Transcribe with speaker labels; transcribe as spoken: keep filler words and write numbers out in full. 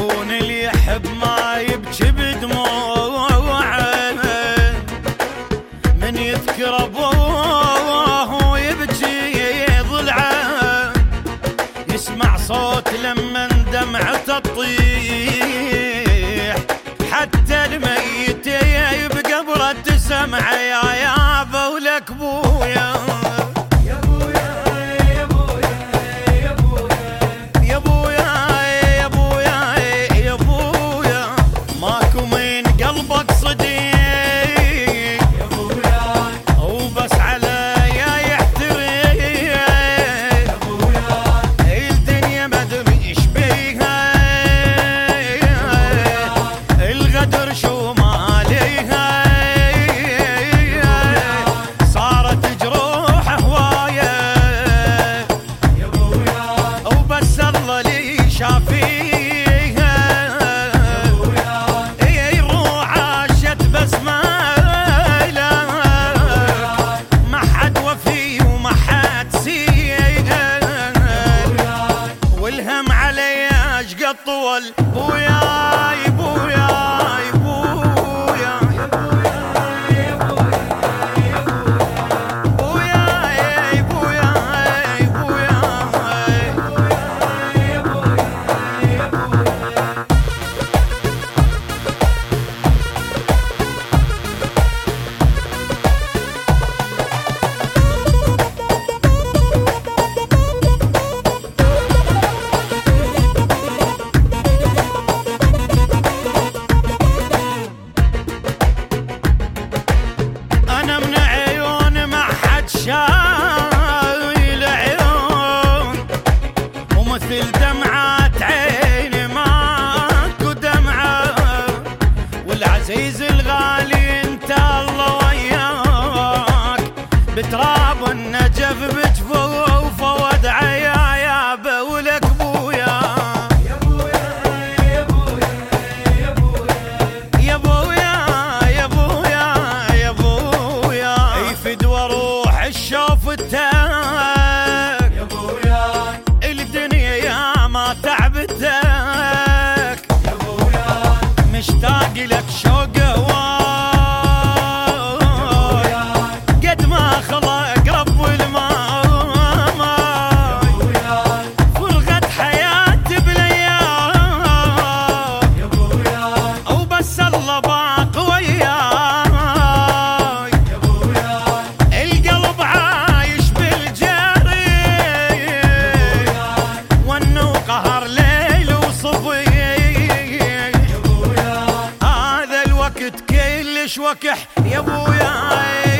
Speaker 1: عيون اللي يحب ما يبكي بدموعه، من يذكر ابوه يبكي ضلعه، يسمع صوت لما دمعته تطيح، حتى الميت بقبره تسمع يا يابا ولك بويا. طول بوياي بوياي بويا بوياي بوياي شايل عيون ومثل دمعات عيني ماكو دمعة، والعزيز الغالي انت الله وياك، بتراب النجف بجفوفه وادعى يا يابا ولك بويا. شوفتك يا بويا الدنيا يا ما تعبتك يا بويا، مشتاق لك شوق هواي قد ما خلق رب الماء يا بويا، فرغت حياتي بالايام يا بويا، او بس الله باق وياي يا بويا، القلب كلش وكح يا بويا.